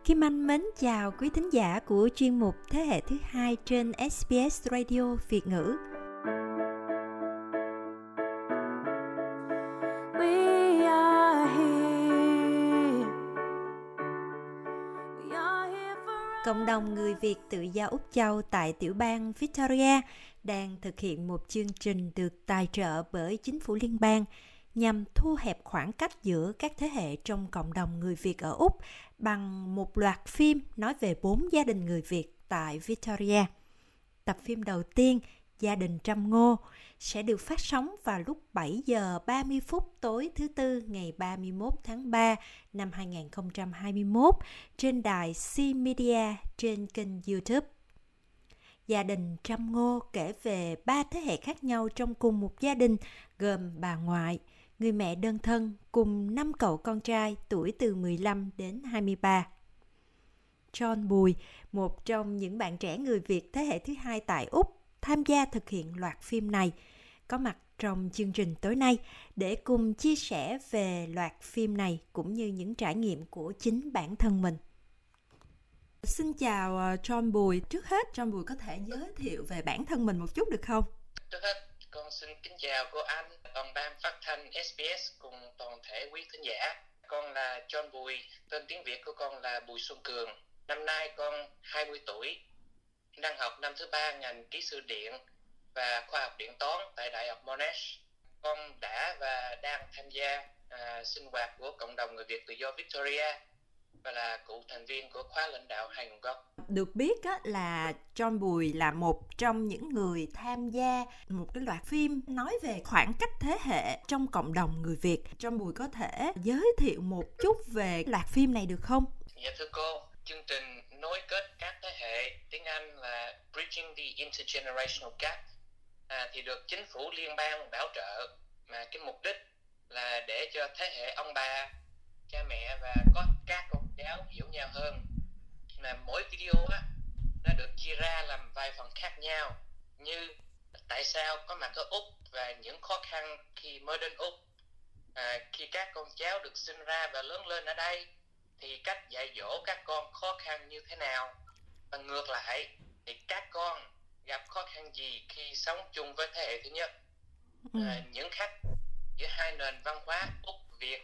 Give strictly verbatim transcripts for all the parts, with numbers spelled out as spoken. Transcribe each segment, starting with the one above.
Kim Anh mến chào quý thính giả của chuyên mục Thế hệ thứ hai trên ét bê ét Radio Việt ngữ. Cộng đồng người Việt tự do Úc Châu tại tiểu bang Victoria đang thực hiện một chương trình được tài trợ bởi chính phủ liên bang nhằm thu hẹp khoảng cách giữa các thế hệ trong cộng đồng người Việt ở Úc bằng một loạt phim nói về bốn gia đình người Việt tại Victoria. Tập phim đầu tiên, Gia đình Trăm Ngô, sẽ được phát sóng vào lúc bảy giờ ba mươi phút tối thứ Tư ngày ba mươi mốt tháng ba năm hai nghìn không trăm hai mươi mốt trên đài C Media trên kênh YouTube. Gia đình Trăm Ngô kể về ba thế hệ khác nhau trong cùng một gia đình gồm bà ngoại, người mẹ đơn thân cùng năm cậu con trai tuổi từ mười lăm đến hai mươi ba. John Bùi, một trong những bạn trẻ người Việt thế hệ thứ hai tại Úc, tham gia thực hiện loạt phim này, có mặt trong chương trình tối nay để cùng chia sẻ về loạt phim này cũng như những trải nghiệm của chính bản thân mình. Xin chào John Bùi. Trước hết, John Bùi có thể giới thiệu về bản thân mình một chút được không? Trước hết, con xin kính chào cô Anh, toàn ban phát thanh ét bê ét cùng toàn thể quý thính giả. Con là John Bùi, tên tiếng Việt của con là Bùi Xuân Cường. Năm nay con hai mươi tuổi, đang học năm thứ ba ngành kỹ sư điện và khoa học điện toán tại Đại học Monash. Con đã và đang tham gia à, sinh hoạt của cộng đồng người Việt tự do Victoria và là cựu thành viên của khóa lãnh đạo hai nguồn gốc. Được biết á, là John Bùi là một trong những người tham gia một cái loạt phim nói về khoảng cách thế hệ trong cộng đồng người Việt. John Bùi có thể giới thiệu một chút về loạt phim này được không? Dạ thưa cô, chương trình nối kết các thế hệ, tiếng Anh là Bridging the Intergenerational Gap, à, thì được chính phủ liên bang bảo trợ, mà cái mục đích là để cho thế hệ ông bà, cha mẹ và có các con cháu hiểu nhau hơn. Mà mỗi video á, nó được chia ra làm vài phần khác nhau, như tại sao có mặt ở Úc và những khó khăn khi mới đến Úc, à, khi các con cháu được sinh ra và lớn lên ở đây thì cách dạy dỗ các con khó khăn như thế nào, và ngược lại thì các con gặp khó khăn gì khi sống chung với thế hệ thứ nhất. ừ. à, những khác giữa hai nền văn hóa Úc Việt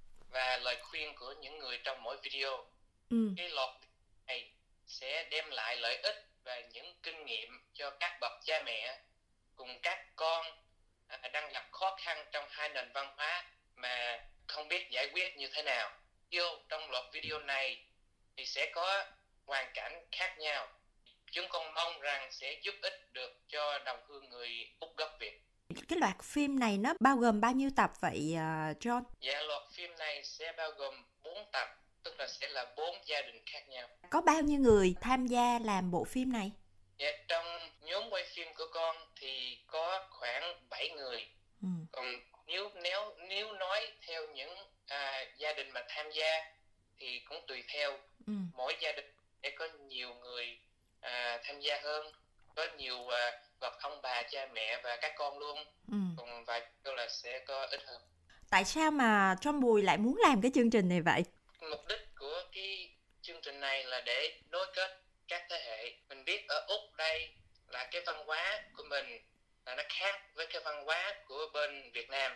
và lời khuyên của những người trong mỗi video. ừ. Cái loạt này sẽ đem lại lợi ích và những kinh nghiệm cho các bậc cha mẹ cùng các con à, đang gặp khó khăn trong hai nền văn hóa mà không biết giải quyết như thế nào. Video trong loạt video này thì sẽ có hoàn cảnh khác nhau. Chúng con mong rằng sẽ giúp ích được cho đồng hương người Úc gốc Việt. Cái loạt phim này nó bao gồm bao nhiêu tập vậy uh, John? Dạ, loạt phim này sẽ bao gồm bốn tập, tức là sẽ là bốn gia đình khác nhau. Có bao nhiêu người tham gia làm bộ phim này? Dạ, trong nhóm quay phim của con thì có khoảng bảy người. Ừ. Còn nếu nếu nếu nói theo những à, gia đình mà tham gia thì cũng tùy theo. Ừ. Mỗi gia đình sẽ có nhiều người à, tham gia hơn, có nhiều à, gặp ông bà, cha mẹ và các con luôn. Ừ. Còn vài câu là sẽ có ít hơn. Tại sao mà John Bùi lại muốn làm cái chương trình này vậy? Mục đích của cái chương trình này là để nối kết các thế hệ. Mình biết ở Úc đây là cái văn hóa của mình là nó khác với cái văn hóa của bên Việt Nam.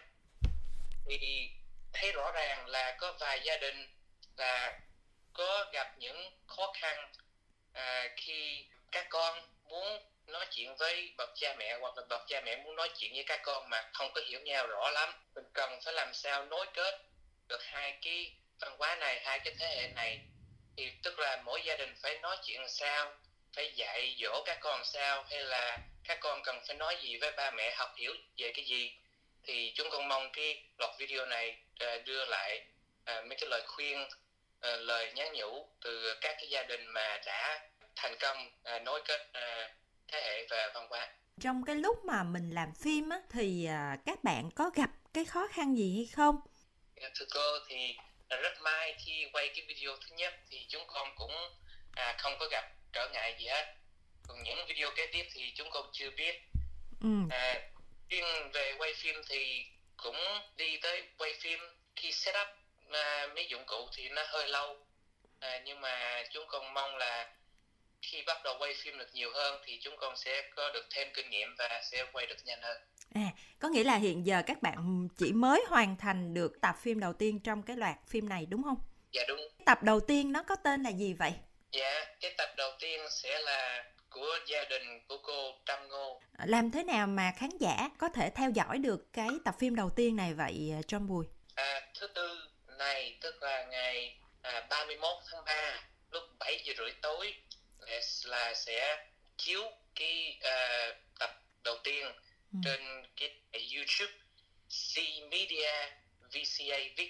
Thì thấy rõ ràng là có vài gia đình là có gặp những khó khăn à, khi các con muốn nói chuyện với bậc cha mẹ, hoặc là bậc cha mẹ muốn nói chuyện với các con mà không có hiểu nhau rõ lắm. Mình cần phải làm sao nối kết được hai cái văn hóa này, hai cái thế hệ này. Thì tức là mỗi gia đình phải nói chuyện làm sao, phải dạy dỗ các con làm sao, hay là các con cần phải nói gì với ba mẹ, học hiểu về cái gì. Thì chúng con mong cái loạt video này đưa lại mấy cái lời khuyên, lời nhắn nhủ từ các cái gia đình mà đã thành công nối kết thế hệ và văn hóa. Trong cái lúc mà mình làm phim á, thì các bạn có gặp cái khó khăn gì hay không? Thưa cô, thì rất may khi quay cái video thứ nhất thì chúng con cũng à, không có gặp trở ngại gì hết. Còn những video kế tiếp thì chúng con chưa biết. Ừ. À, riêng về quay phim thì cũng đi tới quay phim, khi set up à, mấy dụng cụ thì nó hơi lâu. À, nhưng mà chúng con mong là khi bắt đầu quay phim được nhiều hơn thì chúng con sẽ có được thêm kinh nghiệm và sẽ quay được nhanh hơn. À, có nghĩa là hiện giờ các bạn chỉ mới hoàn thành được tập phim đầu tiên trong cái loạt phim này đúng không? Dạ đúng. Tập đầu tiên nó có tên là gì vậy? Dạ, cái tập đầu tiên sẽ là của gia đình của cô Trâm Ngô. Làm thế nào mà khán giả có thể theo dõi được cái tập phim đầu tiên này vậy John Bùi? À, thứ tư này, tức là ngày à, ba mươi mốt tháng ba lúc bảy giờ rưỡi tối là, là sẽ chiếu cái à, tập đầu tiên ừ. trên cái YouTube C Media vê xê a Vic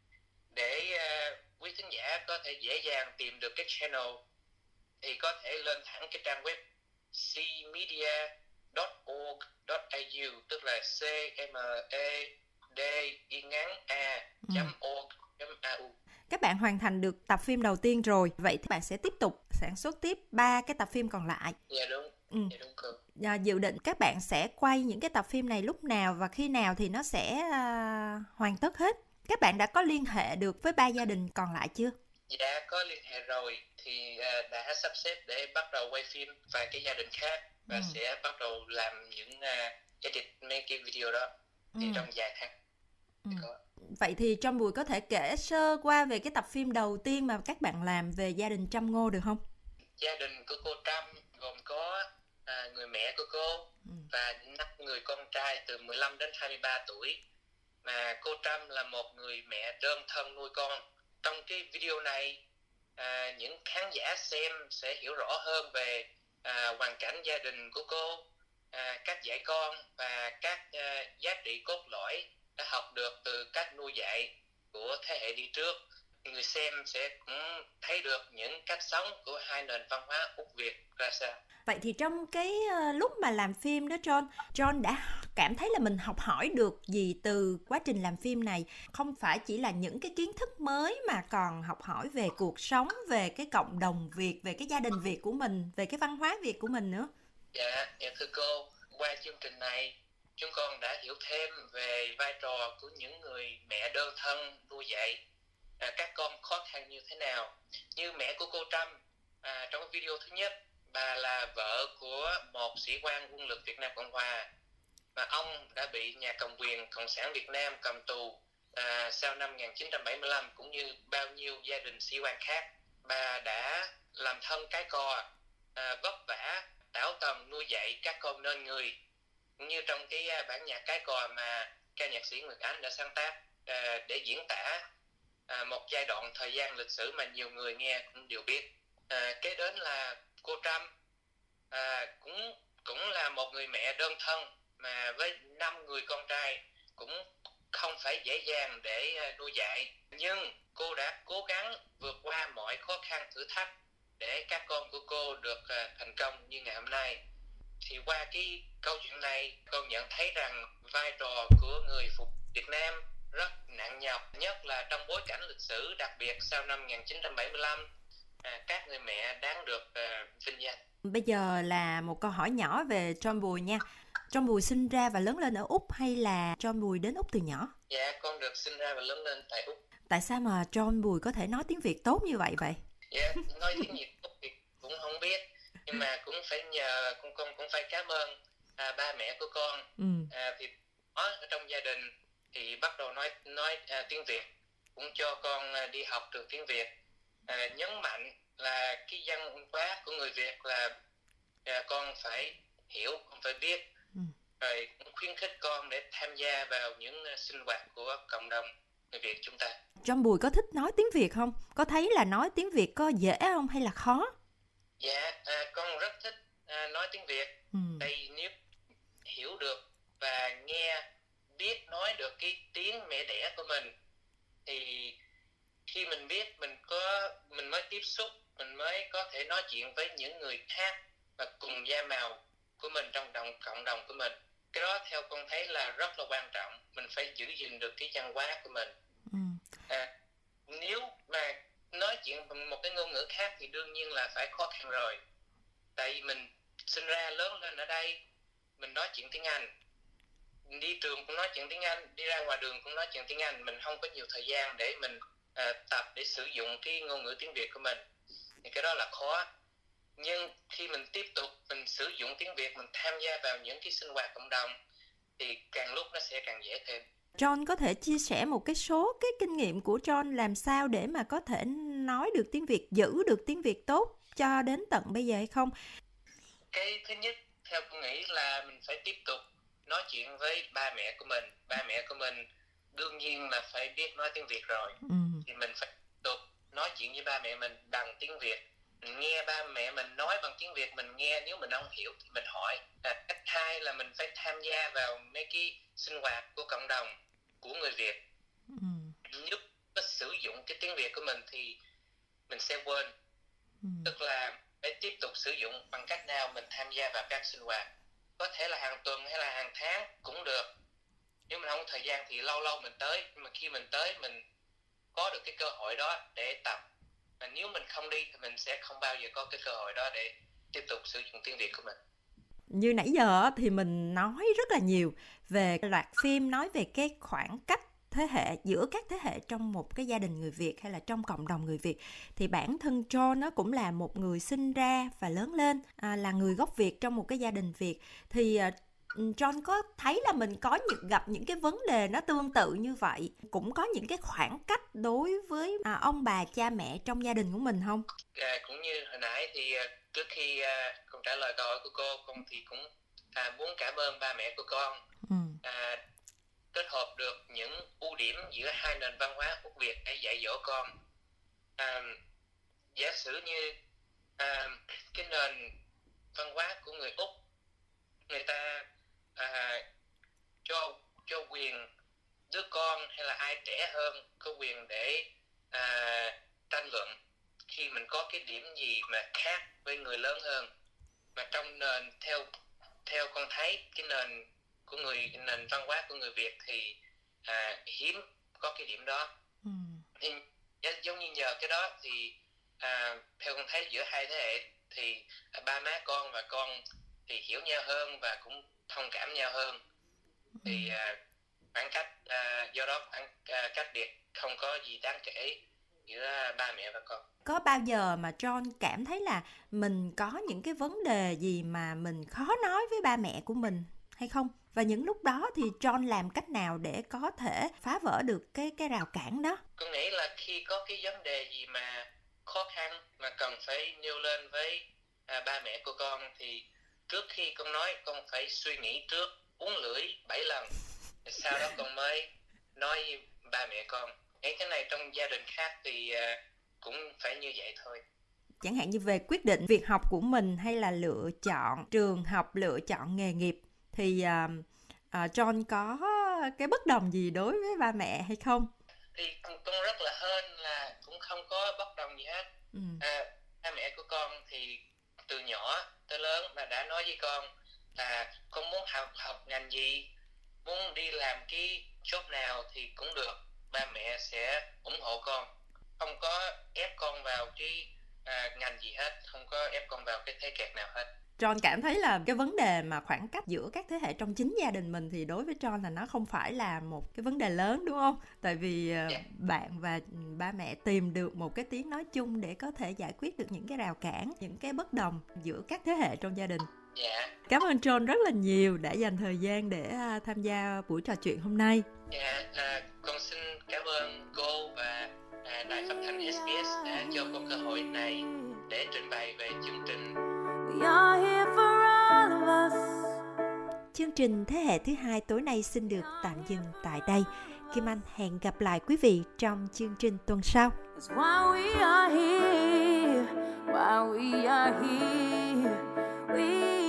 để à, quý khán giả có thể dễ dàng tìm được cái channel thì có thể lên thẳng cái trang web c media chấm org chấm a u, tức là c m e d y ngắn a chấm org chấm a u. Các bạn hoàn thành được tập phim đầu tiên rồi, vậy thì bạn sẽ tiếp tục sản xuất tiếp ba cái tập phim còn lại. Dạ đúng. Ừ. Dạ đúng cơ. À, dự định các bạn sẽ quay những cái tập phim này lúc nào và khi nào thì nó sẽ uh, hoàn tất hết? Các bạn đã có liên hệ được với ba gia đình còn lại chưa? Dạ có liên hệ rồi, thì uh, đã sắp xếp để bắt đầu quay phim vài cái gia đình khác và ừ. sẽ bắt đầu làm những uh, edit mấy cái video đó thì ừ. trong vài tháng. Ừ. Vậy thì Trâm Bùi có thể kể sơ qua về cái tập phim đầu tiên mà các bạn làm về gia đình Trâm Ngô được không? Gia đình của cô Trâm gồm có à, người mẹ của cô ừ. và năm người con trai từ mười lăm đến hai mươi ba tuổi. Mà cô Trâm là một người mẹ đơn thân nuôi con. Trong cái video này, à, những khán giả xem sẽ hiểu rõ hơn về à, hoàn cảnh gia đình của cô, à, cách dạy con và các à, giá trị cốt lõi đã học được từ cách nuôi dạy của thế hệ đi trước. Người xem sẽ cũng thấy được những cách sống của hai nền văn hóa Úc Việt ra sao. Vậy thì trong cái uh, lúc mà làm phim đó John, John đã cảm thấy là mình học hỏi được gì từ quá trình làm phim này? Không phải chỉ là những cái kiến thức mới mà còn học hỏi về cuộc sống, về cái cộng đồng Việt, về cái gia đình Việt của mình, về cái văn hóa Việt của mình nữa. Dạ, dạ thưa cô, qua chương trình này chúng con đã hiểu thêm về vai trò của những người mẹ đơn thân nuôi dạy à, các con khó khăn như thế nào. Như mẹ của cô Trâm, à, trong video thứ nhất, bà là vợ của một sĩ quan quân lực Việt Nam Cộng Hòa mà ông đã bị nhà cầm quyền Cộng sản Việt Nam cầm tù à, sau năm một nghìn chín trăm bảy mươi lăm, cũng như bao nhiêu gia đình sĩ quan khác. Bà đã làm thân cái cò, à, vất vả tảo tầm nuôi dạy các con nên người, như trong cái bản nhạc Cái Cò mà ca nhạc sĩ Nguyệt Ánh đã sáng tác à, để diễn tả à, một giai đoạn thời gian lịch sử mà nhiều người nghe cũng đều biết. À, kế đến là cô Trâm à, cũng cũng là một người mẹ đơn thân mà với năm người con trai cũng không phải dễ dàng để uh, nuôi dạy, nhưng cô đã cố gắng vượt qua mọi khó khăn thử thách để các con của cô được uh, thành công như ngày hôm nay. Thì qua cái câu chuyện này, con nhận thấy rằng vai trò của người phụ nữ Việt Nam rất nặng nhọc, nhất là trong bối cảnh lịch sử đặc biệt sau năm một nghìn chín trăm bảy mươi lăm. À, các người mẹ đáng được uh, vinh danh. Bây giờ là một câu hỏi nhỏ về John Bùi nha. John Bùi sinh ra và lớn lên ở Úc hay là John Bùi đến Úc từ nhỏ? Dạ, con được sinh ra và lớn lên tại Úc. Tại sao mà John Bùi có thể nói tiếng Việt tốt như vậy vậy? Dạ, nói tiếng Việt tốt thì cũng không biết, nhưng mà cũng phải nhờ con con cũng phải cảm ơn à, ba mẹ của con. Ừ. À, thì ở trong gia đình thì bắt đầu nói nói à, tiếng Việt, cũng cho con à, đi học được tiếng Việt. À, nhấn mạnh là cái văn hóa của người Việt là à, con phải hiểu, con phải biết, ừ. Rồi cũng khuyến khích con để tham gia vào những uh, sinh hoạt của cộng đồng người Việt chúng ta. John Bùi có thích nói tiếng Việt không? Có thấy là nói tiếng Việt có dễ không hay là khó? Dạ, à, con rất thích à, nói tiếng Việt. Ừ. Tại nếu hiểu được và nghe, biết nói được cái tiếng mẹ đẻ của mình thì khi mình biết, mình có mình mới tiếp xúc, mình mới có thể nói chuyện với những người khác và cùng da màu của mình trong đồng cộng đồng của mình. Cái đó theo con thấy là rất là quan trọng. Mình phải giữ gìn được cái văn hóa của mình. Ừ. À, nếu mà nói chuyện bằng một cái ngôn ngữ khác thì đương nhiên là phải khó khăn rồi. Tại vì mình sinh ra lớn lên ở đây, mình nói chuyện tiếng Anh, đi trường cũng nói chuyện tiếng Anh, đi ra ngoài đường cũng nói chuyện tiếng Anh. Mình không có nhiều thời gian để mình à, tập để sử dụng cái ngôn ngữ tiếng Việt của mình, thì cái đó là khó. Nhưng khi mình tiếp tục mình sử dụng tiếng Việt, mình tham gia vào những cái sinh hoạt cộng đồng thì càng lúc nó sẽ càng dễ thêm. John có thể chia sẻ một cái số cái kinh nghiệm của John làm sao để mà có thể nói được tiếng Việt, giữ được tiếng Việt tốt cho đến tận bây giờ hay không? Cái thứ nhất, theo tôi nghĩ là mình phải tiếp tục nói chuyện với ba mẹ của mình. Ba mẹ của mình đương nhiên là phải biết nói tiếng Việt rồi. Ừ. Thì mình phải tiếp tục nói chuyện với ba mẹ mình bằng tiếng Việt. Mình nghe ba mẹ mình nói bằng tiếng Việt, mình nghe, nếu mình không hiểu thì mình hỏi. À, cách hai là mình phải tham gia vào mấy cái sinh hoạt của cộng đồng của người Việt. Ừ. Nếu có sử dụng cái tiếng Việt của mình thì mình sẽ quên. Ừ. Tức là phải tiếp tục sử dụng bằng cách nào mình tham gia vào các sinh hoạt. Có thể là hàng tuần hay là hàng tháng cũng được. Nếu mình không có thời gian thì lâu lâu mình tới. Nhưng mà khi mình tới mình có được cái cơ hội đó để tập. Và nếu mình không đi thì mình sẽ không bao giờ có cái cơ hội đó để tiếp tục sử dụng tiếng Việt của mình. Như nãy giờ thì mình nói rất là nhiều về loạt phim nói về cái khoảng cách thế hệ giữa các thế hệ trong một cái gia đình người Việt hay là trong cộng đồng người Việt. Thì bản thân John nó cũng là một người sinh ra và lớn lên, à, là người gốc Việt trong một cái gia đình Việt. Thì à, John có thấy là mình có những, gặp những cái vấn đề nó tương tự như vậy, cũng có những cái khoảng cách đối với à, ông bà cha mẹ trong gia đình của mình không? À, cũng như hồi nãy thì trước khi à, con trả lời câu hỏi của cô, con thì cũng à, muốn cảm ơn ba mẹ của con. Ừ. À, kết hợp được những ưu điểm giữa hai nền văn hóa Úc Việt để dạy dỗ con. À, giả sử như à, cái nền văn hóa của người Úc, người ta à, cho cho quyền đứa con hay là ai trẻ hơn có quyền để à, tranh luận khi mình có cái điểm gì mà khác với người lớn hơn. Mà trong nền theo theo con thấy cái nền của người nền văn hóa của người Việt thì à, hiếm có cái điểm đó. Ừ. Thì giống như nhờ cái đó thì à, theo con thấy giữa hai thế hệ thì à, ba má con và con thì hiểu nhau hơn và cũng thông cảm nhau hơn. Ừ. Thì à, khoảng cách à, do đó khoảng à, cách biệt không có gì đáng kể giữa ba mẹ và con. Có bao giờ mà John cảm thấy là mình có những cái vấn đề gì mà mình khó nói với ba mẹ của mình hay không? Và những lúc đó thì John làm cách nào để có thể phá vỡ được cái cái rào cản đó? Con nghĩ là khi có cái vấn đề gì mà khó khăn mà cần phải nêu lên với à, ba mẹ của con thì trước khi con nói con phải suy nghĩ trước, uốn lưỡi bảy lần, sau đó con mới nói với ba mẹ con. Cái cái này trong gia đình khác thì à, cũng phải như vậy thôi. Chẳng hạn như về quyết định việc học của mình hay là lựa chọn trường học, lựa chọn nghề nghiệp thì uh, uh, John có cái bất đồng gì đối với ba mẹ hay không? Thì con, con rất là hên là cũng không có bất đồng gì hết. Ừ. À, ba mẹ của con thì từ nhỏ tới lớn mà đã nói với con là con muốn học học ngành gì, muốn đi làm cái job nào thì cũng được, ba mẹ sẽ ủng hộ con, không có ép con vào cái à, ngành gì hết, không có ép con vào cái thế kẹt nào hết. John cảm thấy là cái vấn đề mà khoảng cách giữa các thế hệ trong chính gia đình mình thì đối với John là nó không phải là một cái vấn đề lớn, đúng không? Tại vì uh, yeah. bạn và ba mẹ tìm được một cái tiếng nói chung để có thể giải quyết được những cái rào cản, những cái bất đồng giữa các thế hệ trong gia đình. Yeah. Cảm ơn John rất là nhiều đã dành thời gian để uh, tham gia buổi trò chuyện hôm nay. Yeah, uh, con xin cảm ơn cô và uh, Đài Phát thanh ét bê ét đã cho con cơ hội này để trình bày về chương trình. Chương trình Thế hệ thứ hai tối nay xin được tạm dừng tại đây. Kim Anh hẹn gặp lại quý vị trong chương trình tuần sau. While we are here, while we are here, we